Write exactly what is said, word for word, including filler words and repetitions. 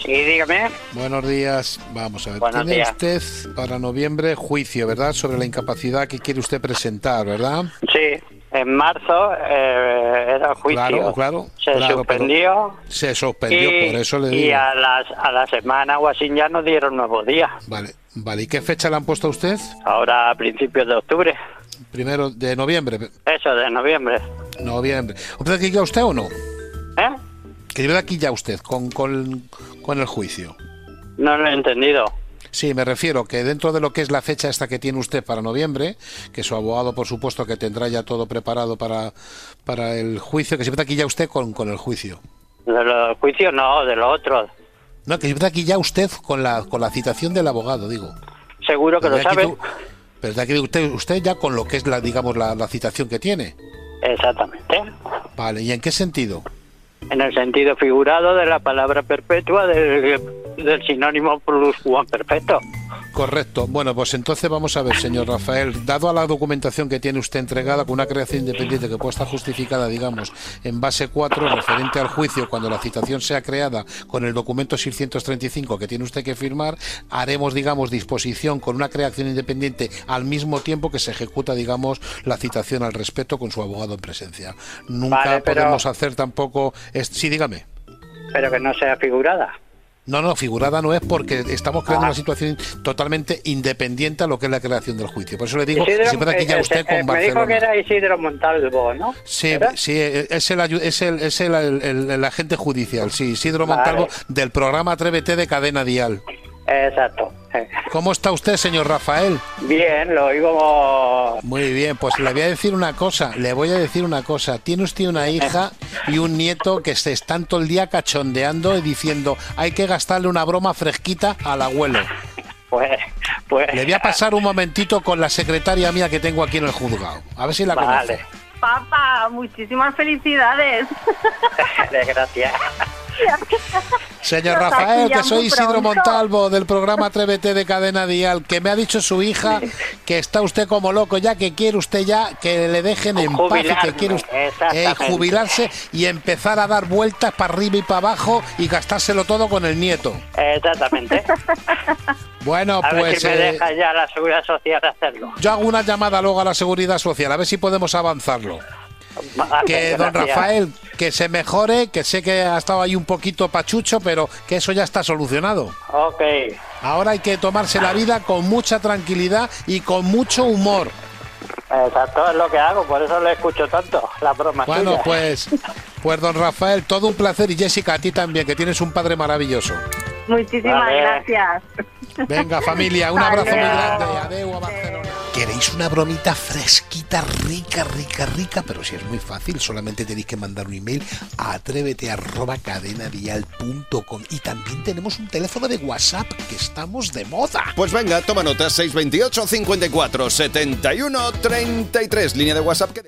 Sí, dígame. Buenos días. Vamos a ver. Buenos Tiene días. usted para noviembre juicio, ¿verdad? Sobre la incapacidad que quiere usted presentar, ¿verdad? Sí, en marzo eh, era el juicio. Claro, claro. Se claro, suspendió. pero Se suspendió, y, por eso le y digo. a, las, a la semana o así ya nos dieron nuevos días. Vale, vale. ¿Y qué fecha le han puesto a usted? Ahora a principios de octubre. Primero de noviembre. Eso, de noviembre. Noviembre. ¿Usted aquí ya usted o no? ¿Eh? Que vive aquí ya usted con, con, con el juicio. No lo he entendido. Sí, me refiero que dentro de lo que es la fecha esta que tiene usted para noviembre, que su abogado, por supuesto, que tendrá ya todo preparado para, para el juicio, que se meta aquí ya usted con, con el juicio. De los juicios no, de los otros. No, que se meta aquí ya usted con la, con la citación del abogado, digo. Seguro que Pero lo de aquí sabe. tú- Pero de aquí usted, usted ya con lo que es, la digamos, la, la citación que tiene. Exactamente. Vale, ¿y en qué sentido? En el sentido figurado de la palabra perpetua del, del sinónimo plus perfecto. Correcto. Bueno, pues entonces vamos a ver, señor Rafael, dado a la documentación que tiene usted entregada con una creación independiente que pueda estar justificada, digamos, en base cuatro, referente al juicio, cuando la citación sea creada con el documento seiscientos treinta y cinco que tiene usted que firmar, haremos, digamos, disposición con una creación independiente al mismo tiempo que se ejecuta, digamos, la citación al respecto con su abogado en presencia. Nunca Vale, pero- podemos hacer tampoco... es- Sí, dígame. Pero que no sea figurada. No, no, figurada no es porque estamos creando Ah. una situación totalmente independiente a lo que es la creación del juicio. Por eso le digo, Isidro, si fuera aquí ya eh, usted eh, con me Barcelona. dijo que era Isidro Montalvo, ¿no? Sí, ¿Era? sí, es el, ayu- es el, es el, el- el- el agente judicial, sí, Isidro Vale. Montalvo, del programa Atrévete de Cadena Dial. Exacto. Eh, ¿Cómo está usted, señor Rafael? Bien, lo oigo. Muy bien, pues le voy a decir una cosa, le voy a decir una cosa. Tiene usted una hija y un nieto que se están todo el día cachondeando y diciendo hay que gastarle una broma fresquita al abuelo. Pues, pues. Le voy a pasar un momentito con la secretaria mía que tengo aquí en el juzgado. A ver si la Vale. conoce. Papá, muchísimas felicidades. Gracias. Señor Nos Rafael, que pillamos soy Isidro pronto. Montalvo del programa Atrévete de Cadena Dial, que me ha dicho su hija que está usted como loco ya, que quiere usted ya que le dejen en paz y que Jubilarme, quiere usted eh, exactamente. jubilarse y empezar a dar vueltas para arriba y para abajo y gastárselo todo con el nieto. Exactamente. Bueno, A ver pues si me eh, deja ya la seguridad social hacerlo. yo hago una llamada luego a la Seguridad Social, a ver si podemos avanzarlo. Vale, Que don gracias. Rafael, que se mejore, que sé que ha estado ahí un poquito pachucho, pero que eso ya está solucionado. Ok. Ahora hay que tomarse la vida con mucha tranquilidad y con mucho humor. Exacto, es lo que hago, por eso le escucho tanto, la broma Bueno, suya. pues, pues don Rafael, todo un placer, y Jessica, a ti también, que tienes un padre maravilloso. Muchísimas Vale. gracias. Venga, familia, un abrazo muy Adiós. grande. Adeu a Barcelona. ¿Queréis una bromita fresquita, rica, rica, rica? Pero si es muy fácil, solamente tenéis que mandar un email a atrévete arroba cadenadial punto com. Y también tenemos un teléfono de WhatsApp, que estamos de moda. Pues venga, toma nota, seis dos ocho, cincuenta y cuatro, setenta y uno, treinta y tres, línea de WhatsApp que...